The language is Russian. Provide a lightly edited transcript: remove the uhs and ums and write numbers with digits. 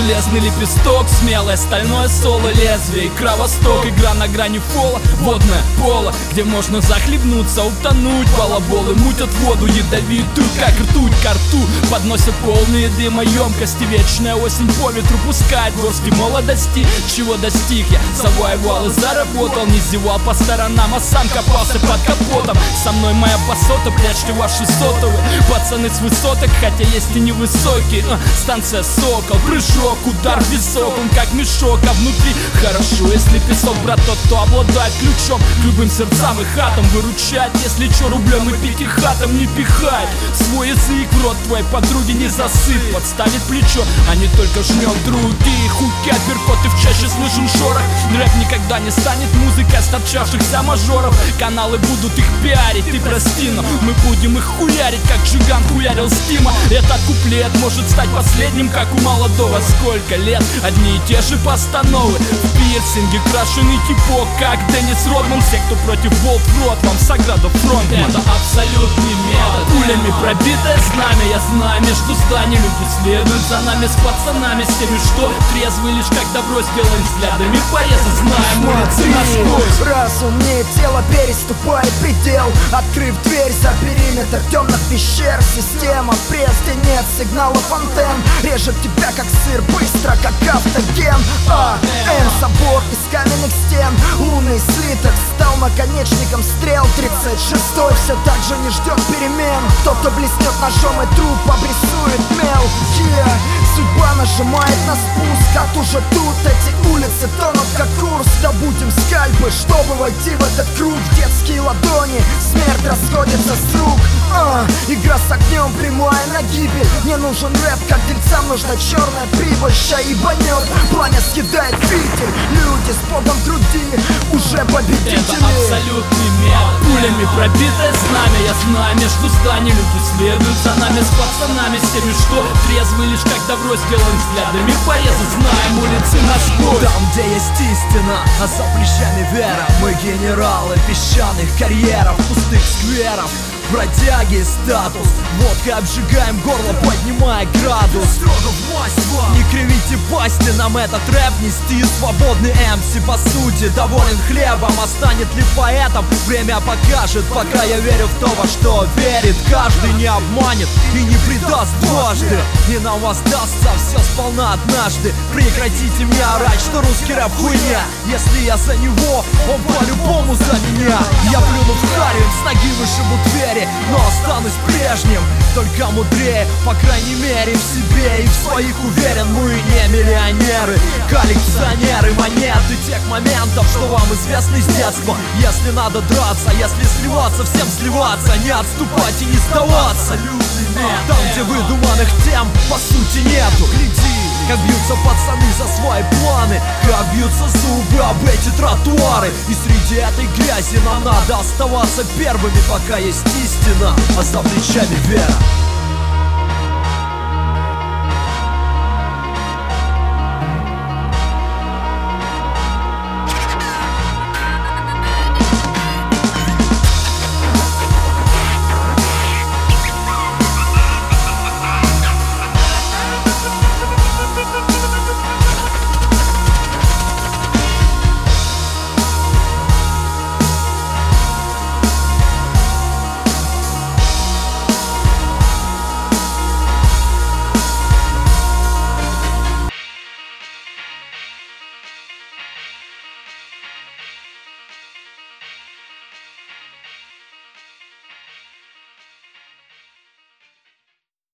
Железный лепесток, смелое стальное соло, лезвие, икра восток, игра на грани фола, водное поло, где можно захлебнуться, утонуть. Балаболы мутят воду ядовитую, как ртуть ко рту, подносят полные дыма емкости. Вечная осень по ветру пускает горсти молодости. Чего достиг я? Завоевал и заработал, не зевал по сторонам, а сам копался под капотом. Со мной моя басота, прячьте ваши сотовые, пацаны с высоток, хотя есть и невысокие. Станция Сокол, прыжок, удар в висок, он как мешок, а внутри хорошо, если песок. Брат тот, кто обладает ключом к любым сердцам и хатам, выручать, если чё, рублем и пятихатом не пихай. Свой язык в рот твоей подруги не засыпь, подставит плечо, а не только жмет другие. Хуки, апперкоты, в чаще слышен шорох. Рэп никогда не станет музыкой сторчавшихся мажоров. Каналы будут их пиарить, ты прости, но мы будем их хуярить, как Джиган хуярил Стима. Этот куплет может стать последним, как у молодого. Сколько лет, одни и те же постановы. В пирсинге крашеный типок, как Деннис Родман. Все, кто против болт в рот, вам Саграду фронт. Это абсолютный метод. Пулями пробитое знамя, я знаю между зданий. Люди следуют за нами с пацанами, с теми, что трезвы лишь как добро сделаем взглядами порезы. Знаем улицы насквозь. Разум не тело, переступает предел. Открыв дверь за периметр темных пещер. Система прежде нет сигналов антенн. Режет тебя как сыр, быстро как автоген. Собор из каменных стен. Лунный слиток стал наконечником стрел. 36-й все так же не ждет перемен. Кто-то блеснет ножом и труп обрисует мел. Судьба нажимает на спуск, а уже тут эти улицы тонут как курс. Добудем скальпы, чтобы войти в этот круг. Детские ладони, смерть расходится с рук. Игра с огнем, прямая на гибель. Не нужен рэп, как дельцам нужна черная прибыль. Ща ебанет, пламя съедает фильтр. Люди с Богом в груди уже победители. Это абсолютный метод. Пулями пробитое знамя, я знаю между зданий. Люди следуют за нами с пацанами, с теми, что трезвы лишь как добро сделаем взглядами порезы. Знаем улицы насквозь. Там, где есть истина, а за плечами вера. Мы генералы песчаных карьеров, пустых скверов. Бродяги статус, водкой обжигаем горло, поднимая градус. Строго в масть вам. Не кривите пасти, нам этот рэп нести. Свободный MC по сути доволен хлебом. А станет ли поэтом, время покажет. Пока я верю в то, во что верит каждый. Не обманет и не предаст дважды. И нам воздастся все сполна однажды. Прекратите мне орать, что русский рэп хуйня. Если я за него, он по-любому за меня. Я плюну в харем, с ноги вышибу двери, но останусь прежним, только мудрее. По крайней мере в себе и в своих уверен. Мы не миллионеры, коллекционеры монеты тех моментов, что вам известны с детства. Если надо драться, если сливаться, всем сливаться. Не отступать и не сдаваться. Там, где выдуманных тем по сути нету. Гляди, как бьются пацаны за свои планы, как бьются зубы об эти тротуары. И среди этой грязи нам надо оставаться первыми, пока есть истина, а за плечами вера.